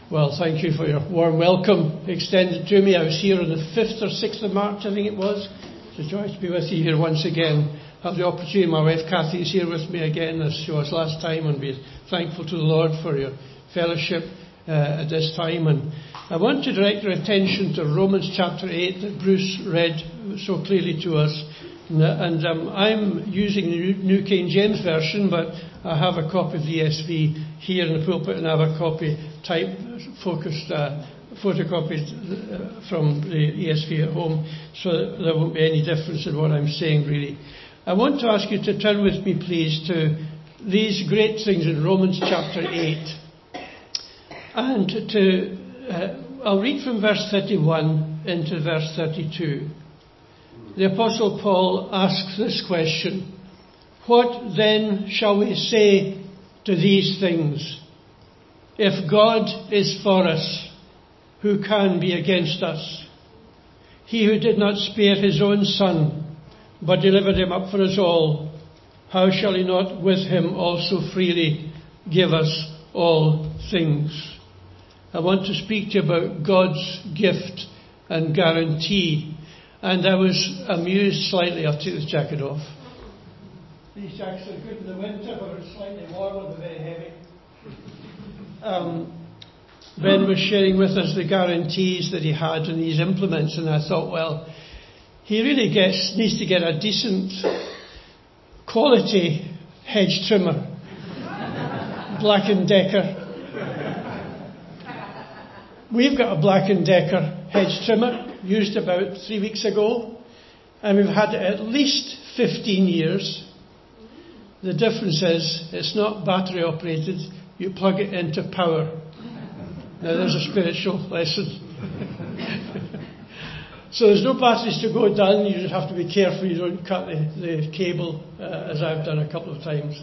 Well, thank you for your warm welcome extended to me. I was here on the 5th or 6th of March, I think it was. It's a joy to be with you here once again. Have the opportunity. My wife Kathy is here with me again, as she was last time, and we're thankful to the Lord for your fellowship at this time. And I want to direct your attention to Romans chapter 8 that Bruce read so clearly to us. And I'm using the New King James Version, but I have a copy of the ESV here in the pulpit, and I have a copy photocopied from the ESV at home, so there won't be any difference in what I'm saying, really. I want to ask you to turn with me, please, to these great things in Romans chapter 8. And I'll read from verse 31 into verse 32. The Apostle Paul asks this question: what then shall we say to these things? If God is for us, who can be against us? He who did not spare his own son, but delivered him up for us all, how shall he not with him also freely give us all things? I want to speak to you about God's gift and guarantee. And I was amused slightly. I'll take this jacket off. These jackets are good in the winter, but it's slightly warmer but very heavy. Ben was sharing with us the guarantees that he had in these implements, and I thought, well, he really needs to get a decent quality hedge trimmer, Black & Decker. We've got a Black & Decker hedge trimmer, used about 3 weeks ago, and we've had it at least 15 years. The difference is it's not battery operated, you plug it into power. Now there's a spiritual lesson. So there's no batteries to go down, you just have to be careful you don't cut the cable, as I've done a couple of times.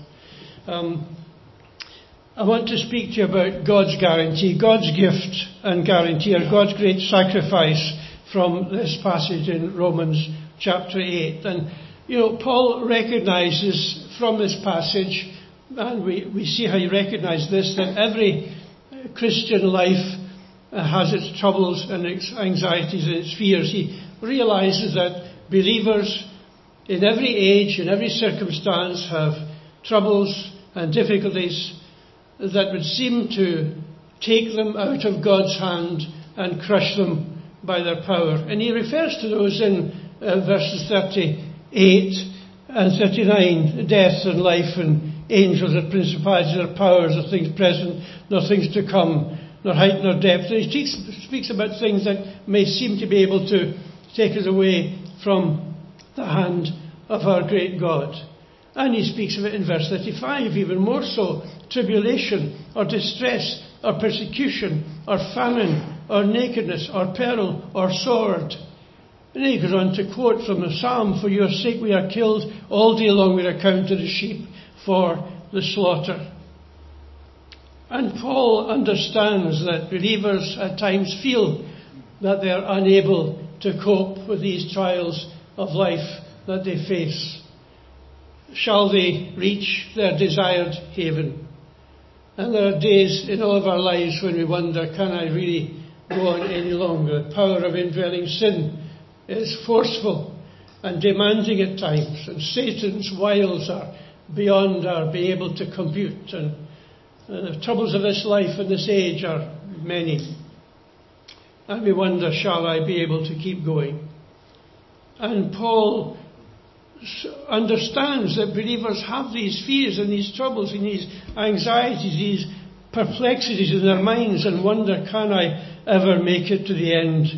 I want to speak to you about God's guarantee, God's gift and guarantee, or God's great sacrifice from this passage in Romans chapter 8. And, Paul recognises from this passage, and we see how he recognised this, that every Christian life has its troubles and its anxieties and its fears. He realises that believers in every age, in every circumstance, have troubles and difficulties that would seem to take them out of God's hand and crush them by their power. And he refers to those in verses 38 and 39, death and life and angels and principalities and powers, of things present, nor things to come, nor height nor depth. And he speaks about things that may seem to be able to take us away from the hand of our great God. And he speaks of it in verse 35, even more so: tribulation, or distress, or persecution, or famine, or nakedness, or peril, or sword. And he goes on to quote from the Psalm: for your sake we are killed, all day long we are counted as sheep for the slaughter. And Paul understands that believers at times feel that they are unable to cope with these trials of life that they face. Shall they reach their desired haven? And there are days in all of our lives when we wonder, can I really go on any longer? The power of indwelling sin is forceful and demanding at times, and Satan's wiles are beyond our being able to compute, and the troubles of this life and this age are many. And we wonder, shall I be able to keep going? And Paul understands that believers have these fears and these troubles and these anxieties, these perplexities in their minds, and wonder, can I ever make it to the end?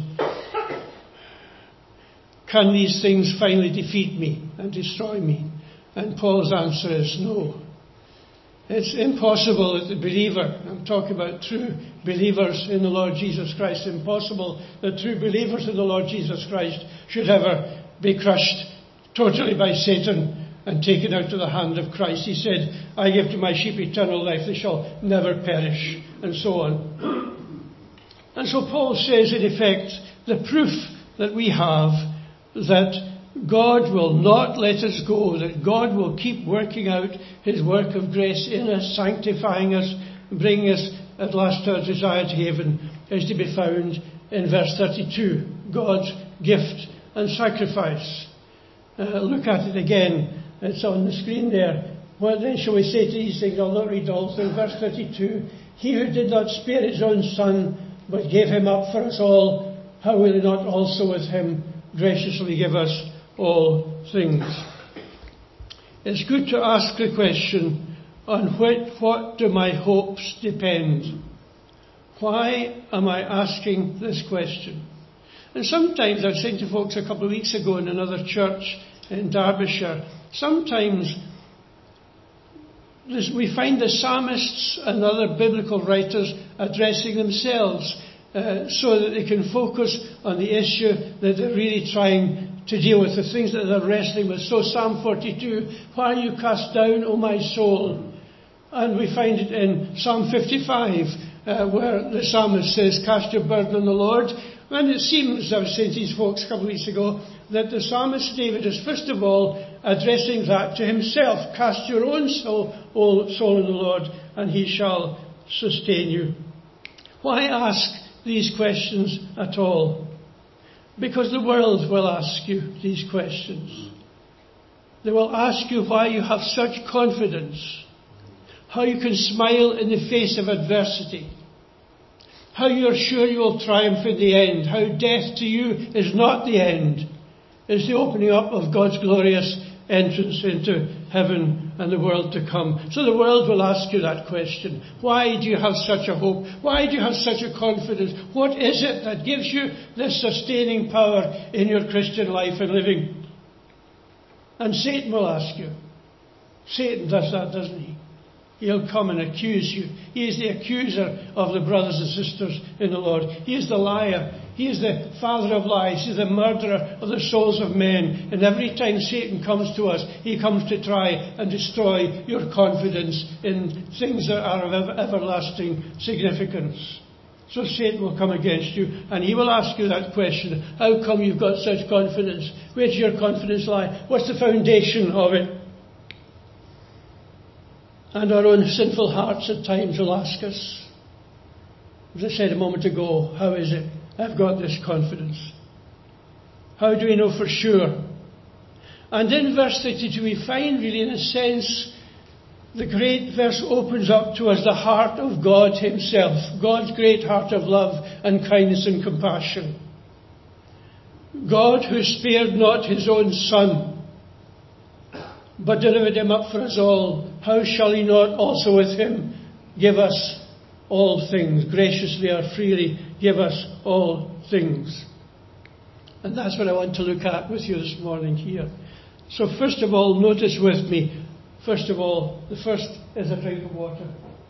Can these things finally defeat me and destroy me? And Paul's answer is no. It's impossible that the believer, I'm talking about true believers in the Lord Jesus Christ, impossible that true believers in the Lord Jesus Christ should ever be crushed totally by Satan and taken out of the hand of Christ. He said, I give to my sheep eternal life, they shall never perish, and so on. And so Paul says, in effect, the proof that we have that God will not let us go, that God will keep working out his work of grace in us, sanctifying us, bringing us at last our desired haven is to be found in verse 32, God's gift and sacrifice. Look at it again. It's on the screen there. What then shall we say to these things? I'll not read all through verse 32. He who did not spare his own son, but gave him up for us all, how will he not also with him graciously give us all things? It's good to ask the question, on what do my hopes depend? Why am I asking this question? And sometimes, I was saying to folks a couple of weeks ago in another church in Derbyshire, sometimes we find the psalmists and other biblical writers addressing themselves so that they can focus on the issue that they're really trying to deal with, the things that they're wrestling with. So Psalm 42, why are you cast down, O my soul? And we find it in Psalm 55, where the psalmist says, cast your burden on the Lord. And it seems, I was saying to these folks a couple of weeks ago, that the psalmist David is first of all addressing that to himself. Cast your own soul in the Lord, and he shall sustain you. Why ask these questions at all? Because the world will ask you these questions. They will ask you why you have such confidence, how you can smile in the face of adversity, how you are sure you will triumph in the end, how death to you is not the end, it's the opening up of God's glorious entrance into heaven and the world to come. So the world will ask you that question. Why do you have such a hope? Why do you have such a confidence? What is it that gives you this sustaining power in your Christian life and living? And Satan will ask you. Satan does that, doesn't he? He'll come and accuse you. He is the accuser of the brothers and sisters in the Lord. He is the liar. He is the father of lies. He is the murderer of the souls of men. And every time Satan comes to us, he comes to try and destroy your confidence in things that are of everlasting significance. So Satan will come against you and he will ask you that question. How come you've got such confidence? Where does your confidence lie? What's the foundation of it? And our own sinful hearts at times will ask us, as I said a moment ago, how is it I've got this confidence? How do we know for sure? And in verse 32 we find really, in a sense, the great verse opens up to us the heart of God himself, God's great heart of love and kindness and compassion. God who spared not his own son, but delivered him up for us all, how shall he not also with him give us all things, graciously or freely give us all things? And that's what I want to look at with you this morning here. So first of all, notice with me, first of all, the first is a drink of water.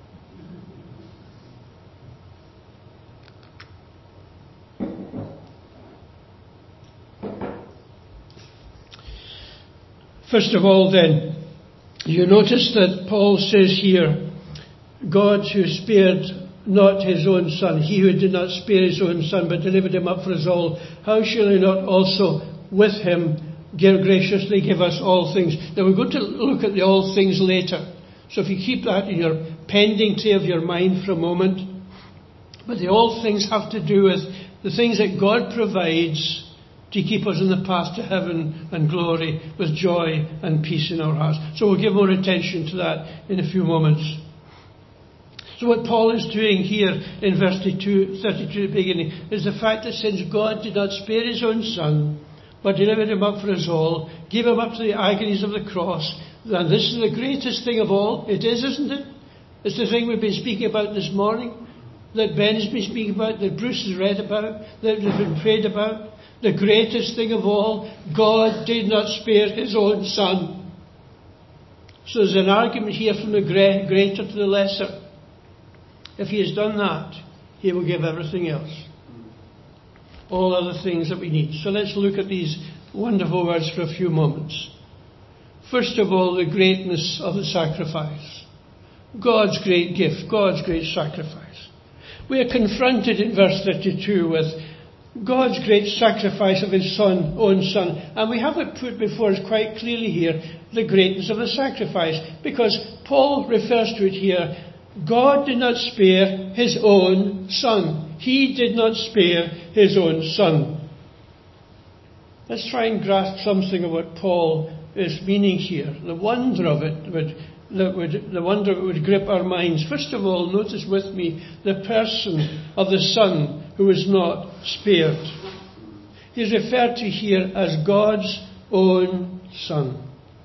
First of all then, you notice that Paul says here, God who spared not his own son, he who did not spare his own son but delivered him up for us all, how shall he not also with him graciously give us all things? Now we're going to look at the all things later, so if you keep that in your pending tray of your mind for a moment. But the all things have to do with the things that God provides to keep us in the path to heaven and glory with joy and peace in our hearts. So we'll give more attention to that in a few moments. So what Paul is doing here in verse 32 at the beginning is the fact that since God did not spare his own son, but delivered him up for us all, gave him up to the agonies of the cross, and this is the greatest thing of all. It is, isn't it? It's the thing we've been speaking about this morning, that Ben has been speaking about, that Bruce has read about, that has been prayed about. The greatest thing of all, God did not spare his own son. So there's an argument here from the greater to the lesser. If he has done that, he will give everything else. All other things that we need. So let's look at these wonderful words for a few moments. First of all, the greatness of the sacrifice. God's great gift, God's great sacrifice. We are confronted in verse 32 with God's great sacrifice of his own son. And we have it put before us quite clearly here, the greatness of the sacrifice. Because Paul refers to it here God did not spare his own Son. He did not spare his own Son. Let's try and grasp something of what Paul is meaning here. The wonder of it would grip our minds. First of all, notice with me the person of the Son who was not spared. He is referred to here as God's own Son.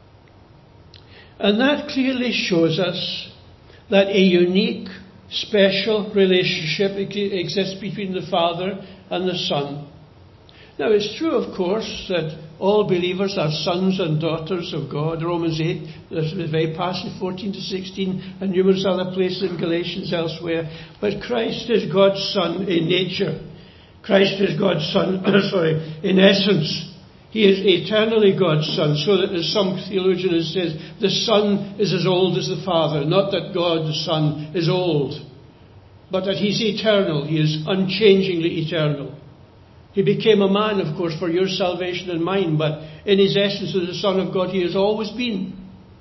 And that clearly shows us that a unique, special relationship exists between the Father and the Son. Now, it's true, of course, that all believers are sons and daughters of God. Romans 8, there's a very passage, 14 to 16, and numerous other places in Galatians elsewhere. But Christ is God's Son in nature. Christ is God's Son, in essence. He is eternally God's Son, so that as some theologian has said, the Son is as old as the Father. Not that God, the Son, is old, but that he's eternal. He is unchangingly eternal. He became a man, of course, for your salvation and mine, but in his essence as the Son of God, he has always been.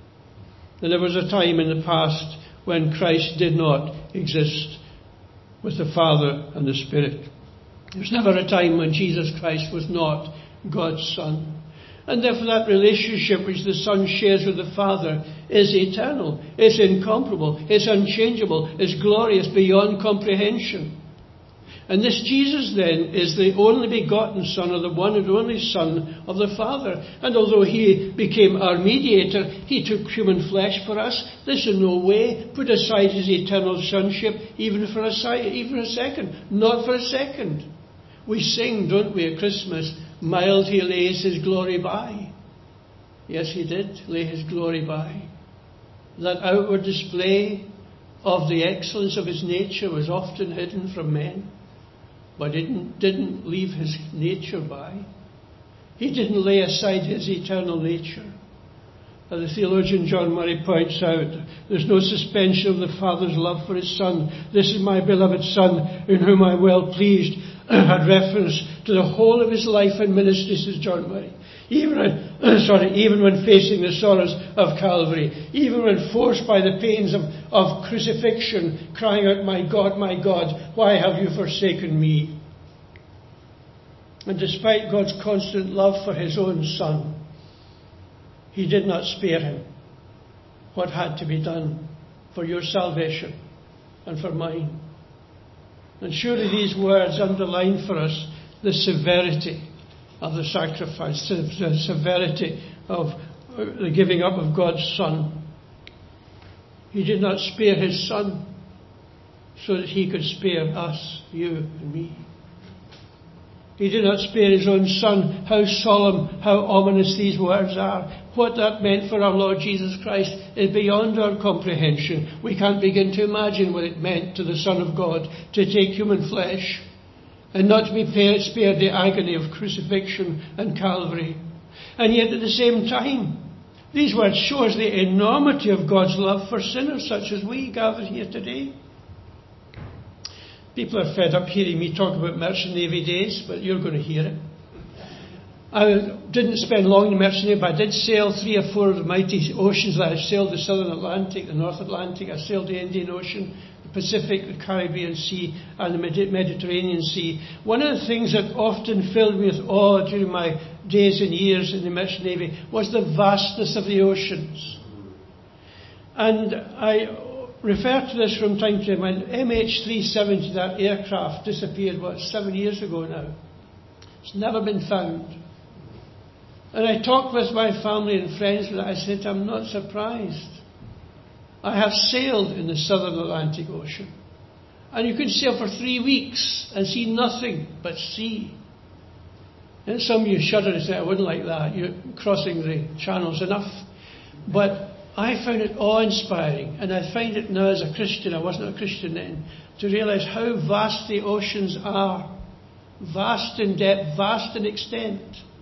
And there was a time in the past when Christ did not exist with the Father and the Spirit. There was never a time when Jesus Christ was not God's Son. And therefore that relationship which the Son shares with the Father is eternal, is incomparable, is unchangeable, is glorious beyond comprehension. And this Jesus then is the only begotten Son, or the one and only Son of the Father. And although he became our mediator, he took human flesh for us. This in no way put aside his eternal sonship, even for a second. Not for a second. We sing, don't we, at Christmas, mild he lays his glory by. Yes, he did lay his glory by. That outward display of the excellence of his nature was often hidden from men, but didn't leave his nature by. He didn't lay aside his eternal nature. As the theologian John Murray points out, there's no suspension of the Father's love for his Son. This is my beloved Son, in whom I'm well pleased, had reference to the whole of his life and ministry, says John Murray. Even when facing the sorrows of Calvary, even when forced by the pains of crucifixion, crying out, my God, why have you forsaken me? And despite God's constant love for his own Son, he did not spare him what had to be done for your salvation and for mine. And surely these words underline for us the severity of the sacrifice, the severity of the giving up of God's Son. He did not spare his Son so that he could spare us, you and me. He did not spare his own Son. How solemn, how ominous these words are. What that meant for our Lord Jesus Christ is beyond our comprehension. We can't begin to imagine what it meant to the Son of God to take human flesh and not to be spared the agony of crucifixion and Calvary. And yet at the same time, these words show us the enormity of God's love for sinners such as we gathered here today. People are fed up hearing me talk about Merchant Navy days, but you're going to hear it. I didn't spend long in the Merchant Navy, but I did sail 3 or 4 of the mighty oceans. I sailed the Southern Atlantic, the North Atlantic. I sailed the Indian Ocean, the Pacific, the Caribbean Sea, and the Mediterranean Sea. One of the things that often filled me with awe during my days and years in the Merchant Navy was the vastness of the oceans. And I refer to this from time to time. When MH370, that aircraft, disappeared, 7 years ago now. It's never been found. And I talked with my family and friends, and I said, I'm not surprised. I have sailed in the Southern Atlantic Ocean. And you can sail for 3 weeks and see nothing but sea. And some of you shudder and say, I wouldn't like that. You're crossing the channels enough. But I found it awe-inspiring, and I find it now as a Christian, I wasn't a Christian then, to realise how vast the oceans are. Vast in depth, vast in extent.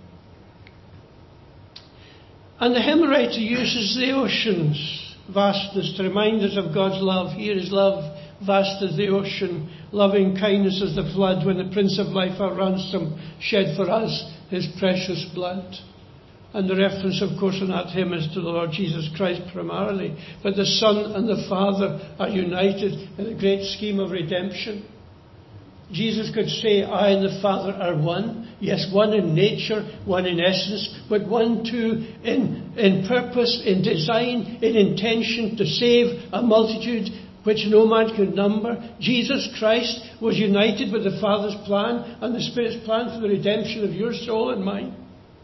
And the hymn writer uses the ocean's vastness to remind us of God's love. Here is love, vast as the ocean, loving kindness as the flood, when the Prince of Life, our ransom, shed for us his precious blood. And the reference, of course, in that hymn is to the Lord Jesus Christ primarily. But the Son and the Father are united in a great scheme of redemption. Jesus could say, I and the Father are one. Yes, one in nature, one in essence, but one too in purpose, in design, in intention to save a multitude which no man could number. Jesus Christ was united with the Father's plan and the Spirit's plan for the redemption of your soul and mine.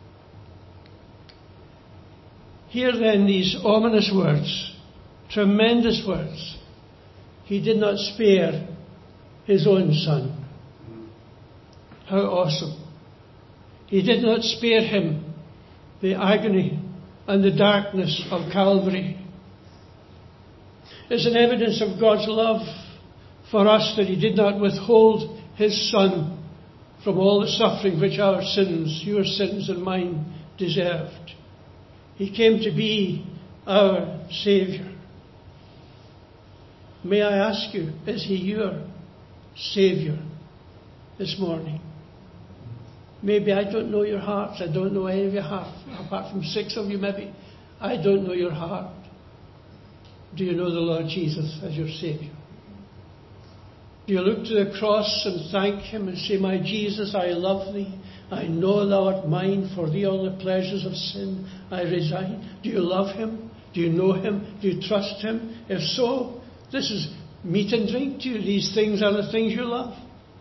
Hear then these ominous words, tremendous words. He did not spare his own Son. How awesome. He did not spare him the agony and the darkness of Calvary. It's an evidence of God's love for us that he did not withhold his Son from all the suffering which our sins, your sins and mine, deserved. He came to be our Saviour. May I ask you, is he your Saviour this morning? Maybe I don't know your hearts. I don't know any of your hearts, apart from 6 of you maybe. I don't know your heart. Do you know the Lord Jesus as your Saviour? Do you look to the cross and thank him and say, my Jesus, I love thee. I know thou art mine. For thee all the pleasures of sin I resign. Do you love him? Do you know him? Do you trust him? If so, this is meat and drink to you. These things are the things you love.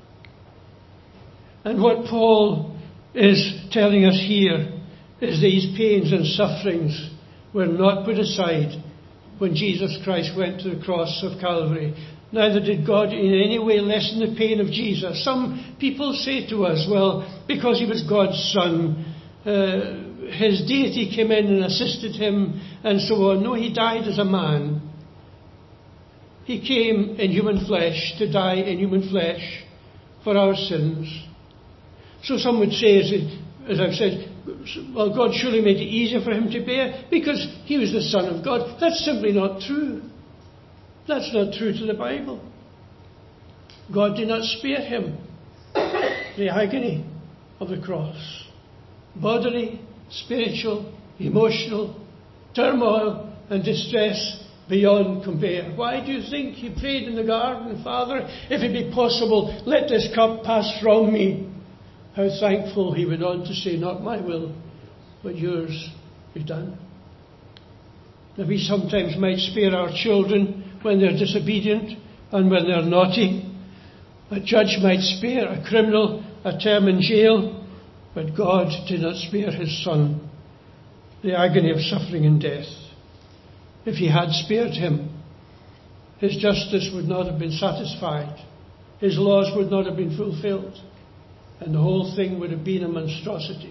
And what Paul is telling us here is these pains and sufferings were not put aside when Jesus Christ went to the cross of Calvary. Neither did God in any way lessen the pain of Jesus. Some people say to us, well, because he was God's Son, his deity came in and assisted him and so on. No, he died as a man. He came in human flesh to die in human flesh for our sins. So some would say, as I've said, well, God surely made it easier for him to bear because he was the Son of God. That's simply not true. That's not true to the Bible. God did not spare him the agony of the cross. Bodily, spiritual, emotional, turmoil and distress beyond compare. Why do you think he prayed in the garden, Father, if it be possible, let this cup pass from me? How thankful he went on to say, not my will, but yours be done. Now we sometimes might spare our children when they're disobedient and when they're naughty. A judge might spare a criminal a term in jail, but God did not spare his Son the agony of suffering and death. If he had spared him, his justice would not have been satisfied. His laws would not have been fulfilled. And the whole thing would have been a monstrosity.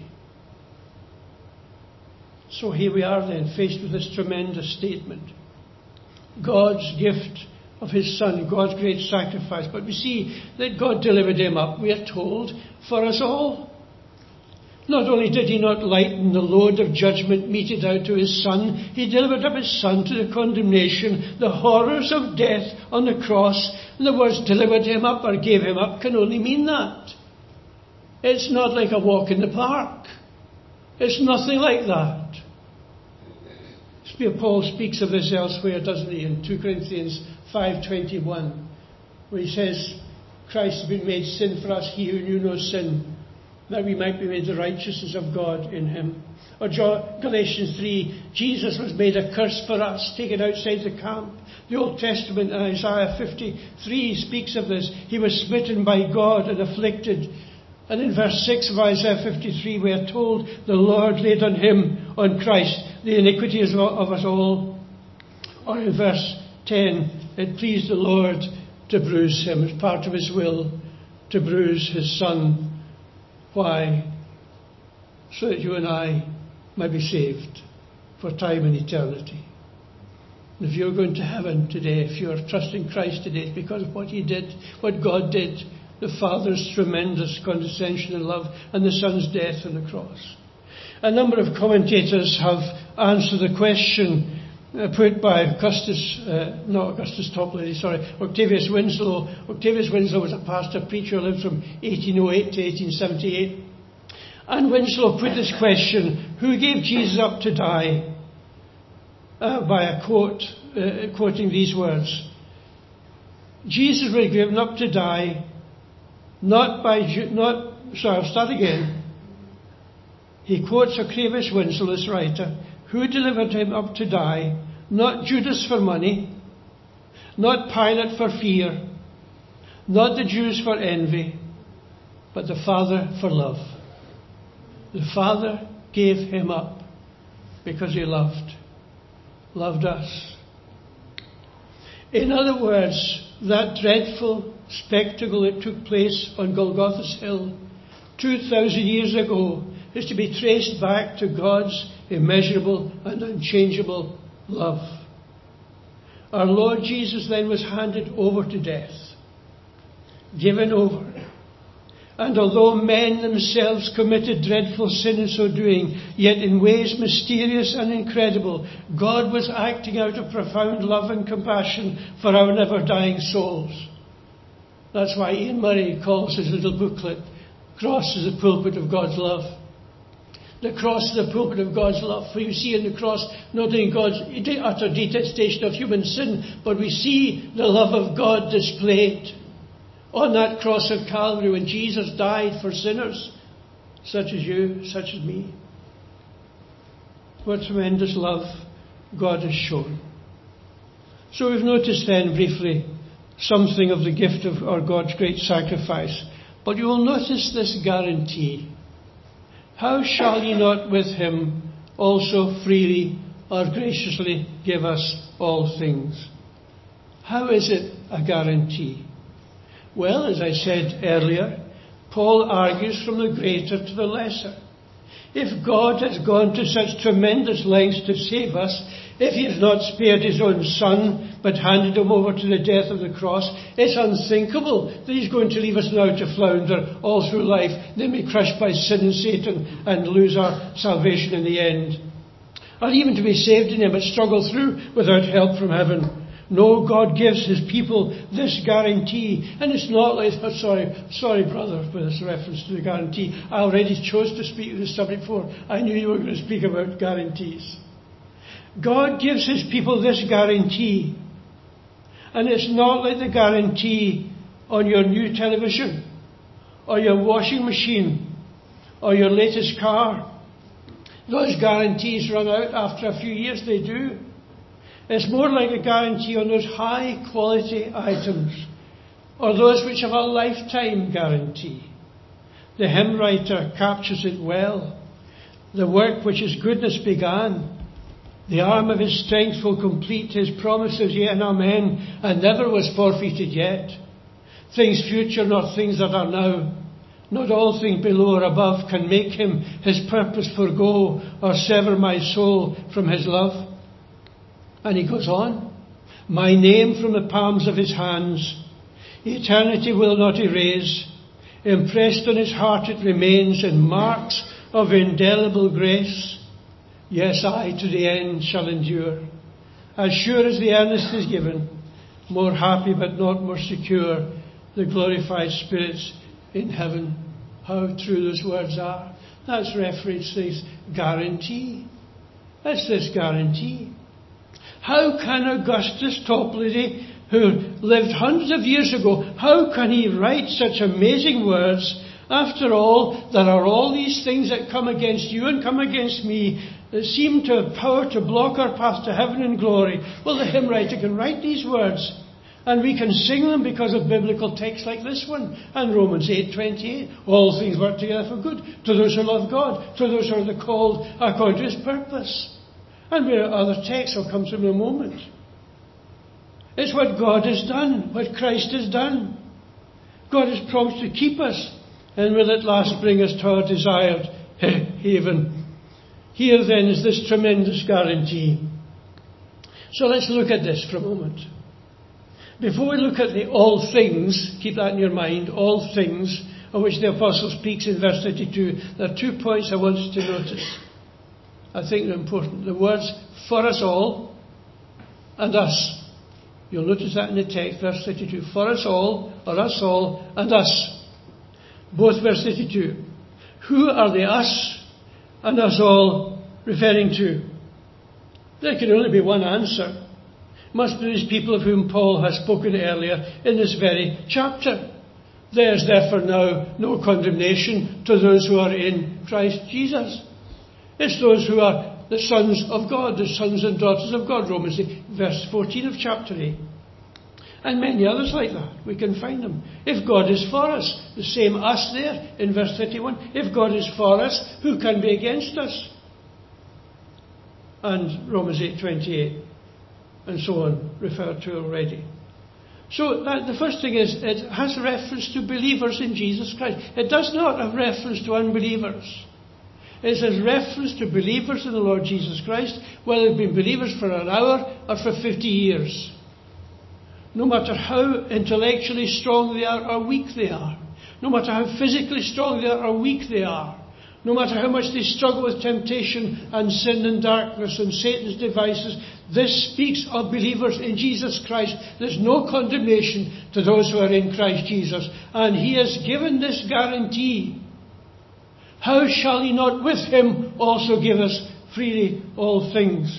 So here we are then, faced with this tremendous statement. God's gift of his Son, God's great sacrifice. But we see that God delivered him up, we are told, for us all. Not only did he not lighten the load of judgment meted out to his Son, he delivered up his Son to the condemnation, the horrors of death on the cross. And the words delivered him up or gave him up can only mean that. It's not like a walk in the park. It's nothing like that. Paul speaks of this elsewhere, doesn't he, in 2 Corinthians 5:21, where he says, Christ has been made sin for us, he who knew no sin, that we might be made the righteousness of God in him. Or Galatians 3, Jesus was made a curse for us, taken outside the camp. The Old Testament in Isaiah 53 speaks of this. He was smitten by God and afflicted. And in verse 6 of Isaiah 53 we are told the Lord laid on him, on Christ, the iniquities of us all. Or in verse 10, it pleased the Lord to bruise him as part of his will, to bruise his Son. Why? So that you and I might be saved for time and eternity. And if you're going to heaven today, if you're trusting Christ today, it's because of what he did, what God did, the Father's tremendous condescension and love, and the Son's death on the cross. A number of commentators have answered the question put by Octavius Winslow. Octavius Winslow was a pastor preacher who lived from 1808 to 1878. And Winslow put this question, who gave Jesus up to die? By a quote, quoting these words. Jesus was given up to die, I'll start again. He quotes Octavius Winslow, this writer, who delivered him up to die, not Judas for money, not Pilate for fear, not the Jews for envy, but the Father for love. The Father gave him up because he loved us. In other words, that dreadful spectacle that took place on Golgotha's Hill 2,000 years ago is to be traced back to God's immeasurable and unchangeable love. Our Lord Jesus then was handed over to death, given over. And although men themselves committed dreadful sin in so doing, yet in ways mysterious and incredible, God was acting out of profound love and compassion for our never-dying souls. That's why Ian Murray calls his little booklet, Cross is the Pulpit of God's Love. The cross is the pulpit of God's love. For you see in the cross not only God's utter detestation of human sin, but we see the love of God displayed on that cross of Calvary when Jesus died for sinners, such as you, such as me. What tremendous love God has shown. So we've noticed then briefly something of the gift of our God's great sacrifice. But you will notice this guarantee. How shall ye not with him also freely or graciously give us all things? How is it a guarantee? Well, as I said earlier, Paul argues from the greater to the lesser. If God has gone to such tremendous lengths to save us, if he has not spared his own son, but handed him over to the death of the cross, it's unthinkable that he's going to leave us now to flounder all through life, then be crushed by sin and Satan and lose our salvation in the end. Or even to be saved in him, but struggle through without help from heaven. No, God gives his people this guarantee. And it's not like, sorry brother, with this reference to the guarantee. I already chose to speak of this subject before. I knew you were going to speak about guarantees. God gives his people this guarantee. And it's not like the guarantee on your new television, or your washing machine, or your latest car. Those guarantees run out after a few years, they do. It's more like a guarantee on those high quality items, or those which have a lifetime guarantee. The hymn writer captures it well. The work which his goodness began, the arm of his strength will complete his promises, yea and amen, and never was forfeited yet. Things future, not things that are now. Not all things below or above can make him his purpose forego, or sever my soul from his love. And he goes on, my name from the palms of his hands, eternity will not erase. Impressed on his heart it remains in marks of indelible grace. Yes, I to the end shall endure. As sure as the earnest is given, more happy but not more secure, the glorified spirits in heaven. How true those words are. That's reference to this guarantee. That's this guarantee. How can Augustus Toplady, who lived hundreds of years ago, how can he write such amazing words? After all, there are all these things that come against you and come against me that seem to have power to block our path to heaven and glory. Well, the hymn writer can write these words, and we can sing them because of biblical texts like this one, and Romans 8:28. All things work together for good to those who love God, to those who are called according to his purpose. And where other texts will come to in a moment. It's what God has done, what Christ has done. God has promised to keep us and will at last bring us to our desired haven. Here then is this tremendous guarantee. So let's look at this for a moment. Before we look at the all things, keep that in your mind, all things, of which the Apostle speaks in verse 32, there are 2 points I want you to notice. I think they're important. The words for us all and us. You'll notice that in the text, verse 32. For us all, or us all, and us. Both verse 32. Who are the us and us all referring to? There can only be one answer. It must be these people of whom Paul has spoken earlier in this very chapter. There is therefore now no condemnation to those who are in Christ Jesus. It's those who are the sons of God, the sons and daughters of God, Romans 8, verse 14 of chapter 8. And many others like that. We can find them. If God is for us, the same us there in verse 31. If God is for us, who can be against us? And Romans 8:28 and so on, referred to already. So the first thing is, it has reference to believers in Jesus Christ. It does not have reference to unbelievers. It has reference to believers in the Lord Jesus Christ, whether they've been believers for an hour or for 50 years. No matter how intellectually strong they are or weak they are, no matter how physically strong they are or weak they are, no matter how much they struggle with temptation and sin and darkness and Satan's devices, this speaks of believers in Jesus Christ. There's no condemnation to those who are in Christ Jesus. And he has given this guarantee. How shall he not with him also give us freely all things?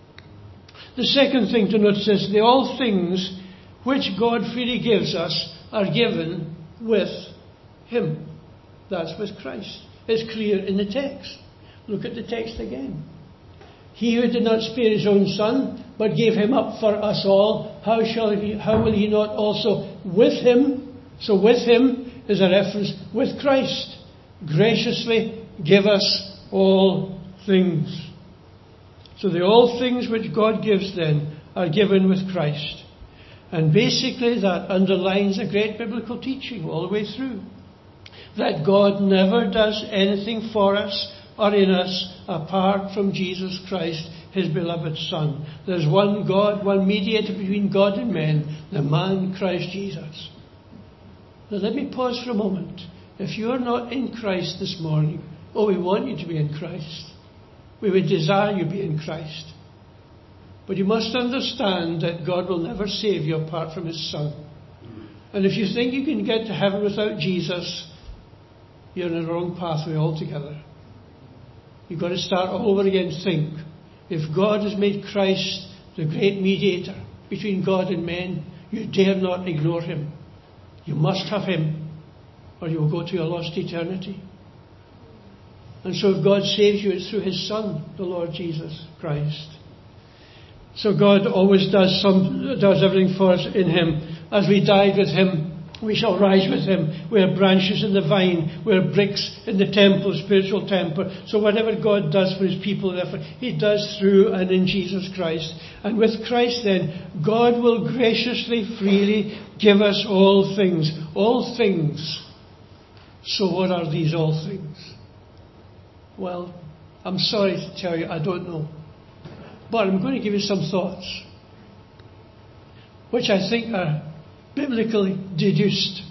The second thing to notice is the all things which God freely gives us are given with him. That's with Christ. It's clear in the text. Look at the text again. He who did not spare his own son, but gave him up for us all, how will he not also with him, so with him is a reference, with Christ, graciously give us all things. So the all things which God gives then are given with Christ. And basically that underlines a great biblical teaching all the way through. That God never does anything for us or in us apart from Jesus Christ, his beloved Son. There's one God, one mediator between God and men, the man Christ Jesus. Now let me pause for a moment. If you are not in Christ this morning, we want you to be in Christ. We would desire you be in Christ. But you must understand that God will never save you apart from his Son. And if you think you can get to heaven without Jesus, you're in the wrong pathway altogether. You've got to start all over again to think. If God has made Christ the great mediator between God and men, you dare not ignore him. You must have him, or you will go to a lost eternity. And so if God saves you, it's through his Son, the Lord Jesus Christ. So God always does everything for us in him. As we died with him, we shall rise with him. We're branches in the vine. We're bricks in the temple, spiritual temple. So whatever God does for his people, therefore, he does through and in Jesus Christ. And with Christ then, God will graciously, freely give us all things. All things. So what are these all things? Well, I'm sorry to tell you, I don't know. But I'm going to give you some thoughts, which I think are biblically deduced.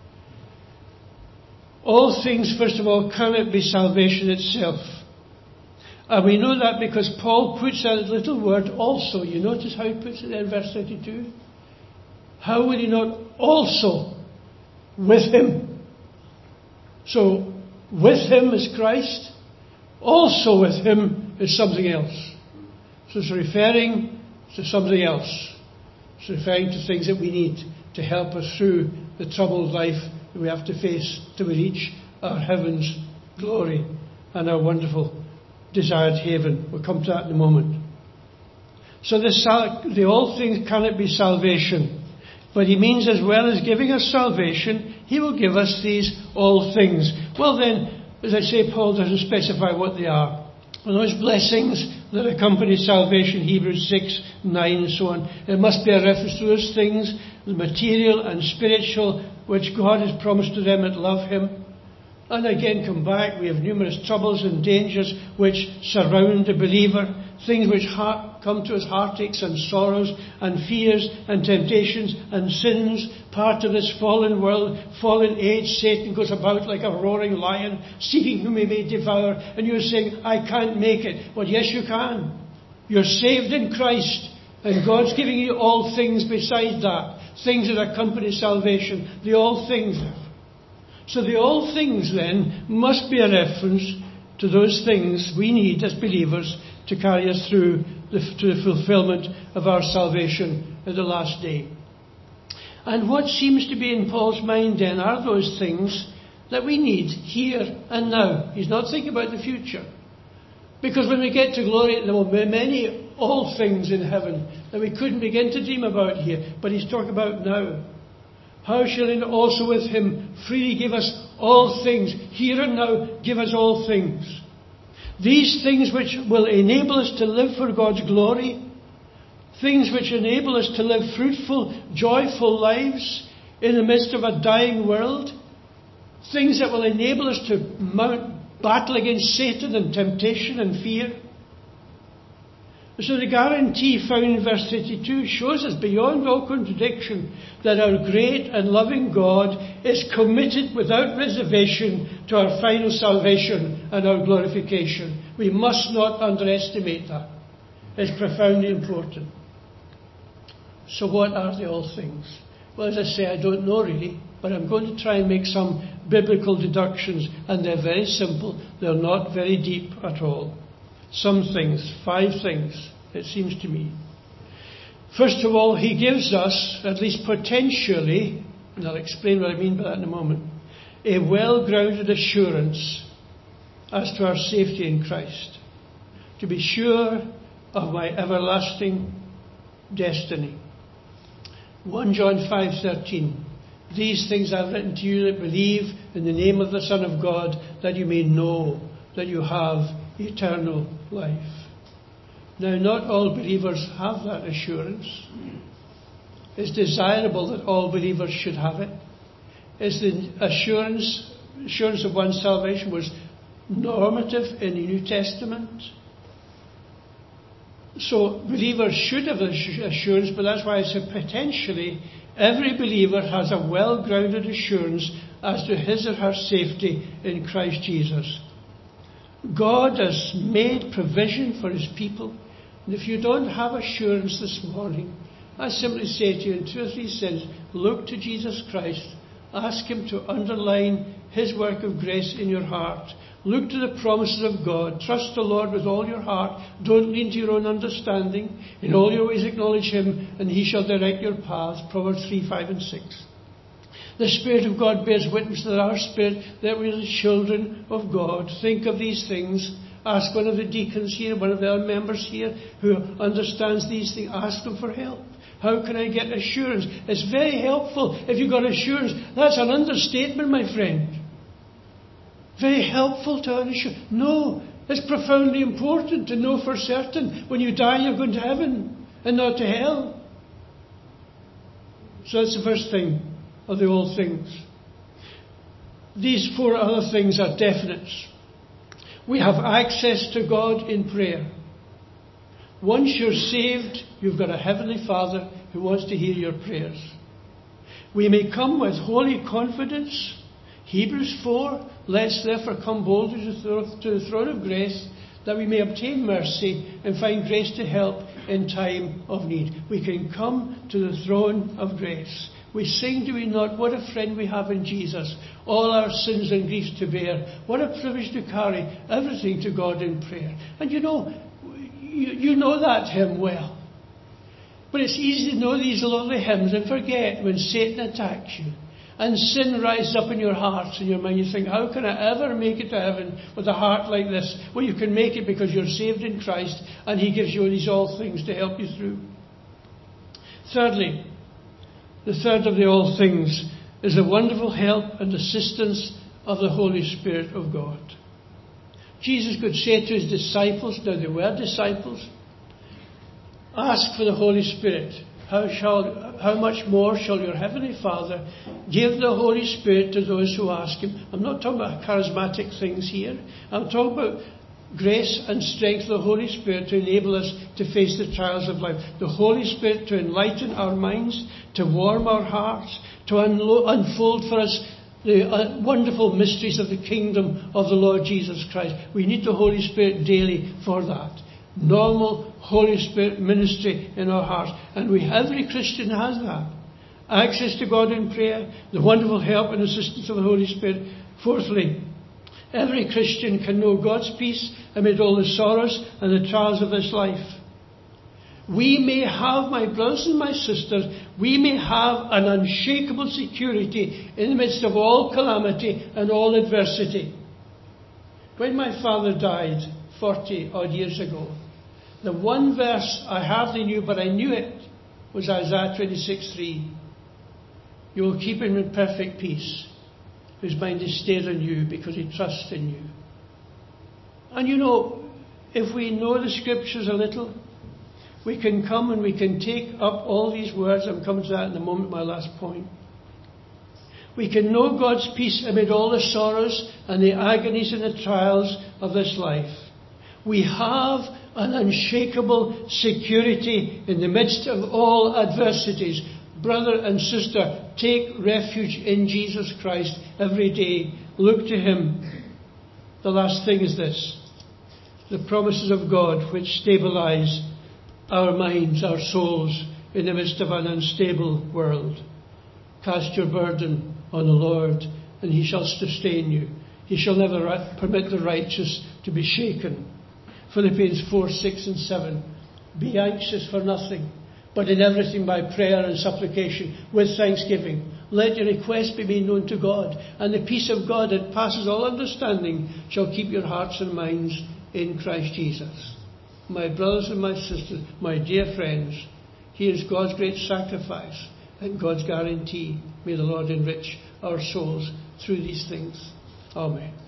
All things, first of all, cannot be salvation itself. And we know that because Paul puts that little word also. You notice how he puts it in verse 32? How will he not also with him? So, with him is Christ. Also with him is something else. So it's referring to something else. It's referring to things that we need to help us through the troubled life that we have to face till we reach our heaven's glory and our wonderful desired haven. We'll come to that in a moment. So the all things cannot be salvation. But he means as well as giving us salvation, he will give us these all things. Well then, as I say, Paul doesn't specify what they are. And those blessings that accompany salvation, Hebrews 6, 9 and so on, it must be a reference to those things, the material and spiritual, which God has promised to them that love him. And again, come back, we have numerous troubles and dangers which surround the believer, things which come to us, heartaches and sorrows and fears and temptations and sins, part of this fallen world, fallen age. Satan goes about like a roaring lion, seeking whom he may devour, and you're saying, I can't make it. Well, yes, you can. You're saved in Christ, and God's giving you all things beside that, things that accompany salvation, the all things. So the all things then must be a reference to those things we need as believers to carry us through to the fulfillment of our salvation at the last day. And what seems to be in Paul's mind then are those things that we need here and now. He's not thinking about the future. Because when we get to glory, there will be many all things in heaven that we couldn't begin to dream about here. But he's talking about now. How shall he also with him freely give us all things? Here and now, give us all things. These things which will enable us to live for God's glory. Things which enable us to live fruitful, joyful lives in the midst of a dying world. Things that will enable us to mount battle against Satan and temptation and fear. So the guarantee found in verse 32 shows us beyond all contradiction that our great and loving God is committed without reservation to our final salvation and our glorification. We must not underestimate that. It's profoundly important. So what are the all things? Well, as I say, I don't know really, but I'm going to try and make some biblical deductions, and they're very simple. They're not very deep at all. Some things, 5 things, it seems to me. First of all, he gives us, at least potentially, and I'll explain what I mean by that in a moment, a well-grounded assurance as to our safety in Christ. To be sure of my everlasting destiny. 1 John 5:13. These things I've written to you that believe in the name of the Son of God, that you may know that you have eternal life. Now, not all believers have that assurance. It's desirable that all believers should have it. It's the assurance of one's salvation was normative in the New Testament. So believers should have assurance, but that's why I said potentially every believer has a well-grounded assurance as to his or her safety in Christ Jesus. God has made provision for his people. And if you don't have assurance this morning, I simply say to you in 2 or 3 sins, look to Jesus Christ. Ask him to underline his work of grace in your heart. Look to the promises of God. Trust the Lord with all your heart. Don't lean to your own understanding. In all your ways acknowledge him, and he shall direct your paths. Proverbs 3, 5 and 6. The Spirit of God bears witness that our spirit, that we are the children of God. Think of these things. Ask one of the deacons here, one of the other members here who understands these things. Ask them for help. How can I get assurance? It's very helpful if you've got assurance. That's an understatement, my friend. Very helpful to have assurance. No, it's profoundly important to know for certain when you die you're going to heaven and not to hell. So that's the first thing of the all things. These 4 other things are definites. We have access to God in prayer. Once you're saved, you've got a Heavenly Father who wants to hear your prayers. We may come with holy confidence. Hebrews 4, let's therefore come boldly to the throne of grace, that we may obtain mercy and find grace to help in time of need. We can come to the throne of grace. We sing, do we not? What a friend we have in Jesus. All our sins and griefs to bear. What a privilege to carry everything to God in prayer. And you know that hymn well. But it's easy to know these lovely hymns and forget when Satan attacks you. And sin rises up in your hearts and your mind. You think, how can I ever make it to heaven with a heart like this? Well, you can make it because you're saved in Christ and he gives you these all things to help you through. Thirdly, the third of the all things is the wonderful help and assistance of the Holy Spirit of God. Jesus could say to his disciples, now they were disciples, ask for the Holy Spirit. How much more shall your Heavenly Father give the Holy Spirit to those who ask him? I'm not talking about charismatic things here. I'm talking about grace and strength of the Holy Spirit to enable us to face the trials of life. The Holy Spirit to enlighten our minds, to warm our hearts, to unfold for us the wonderful mysteries of the kingdom of the Lord Jesus Christ. We need the Holy Spirit daily for that. Normal Holy Spirit ministry in our hearts. And every Christian has that. access to God in prayer, the wonderful help and assistance of the Holy Spirit. Fourthly, every Christian can know God's peace amid all the sorrows and the trials of this life. We may have, my brothers and my sisters, we may have an unshakable security in the midst of all calamity and all adversity. When my father died 40 odd years ago, the one verse I hardly knew, but I knew it, was Isaiah 26:3. You will keep him in perfect peace, whose mind is stayed on you because he trusts in you. And you know, if we know the scriptures a little, we can come and we can take up all these words. I'm coming to that in a moment, my last point. We can know God's peace amid all the sorrows and the agonies and the trials of this life. We have an unshakable security in the midst of all adversities. Brother and sister, take refuge in Jesus Christ every day. Look to him. The last thing is this: the promises of God which stabilize our minds, our souls, in the midst of an unstable world. Cast your burden on the Lord, and he shall sustain you. He shall never permit the righteous to be shaken. Philippians 4:6-7. Be anxious for nothing, but in everything by prayer and supplication, with thanksgiving, let your requests be made known to God, and the peace of God that passes all understanding shall keep your hearts and minds in Christ Jesus. My brothers and my sisters, my dear friends, here is God's great sacrifice and God's guarantee. May the Lord enrich our souls through these things. Amen.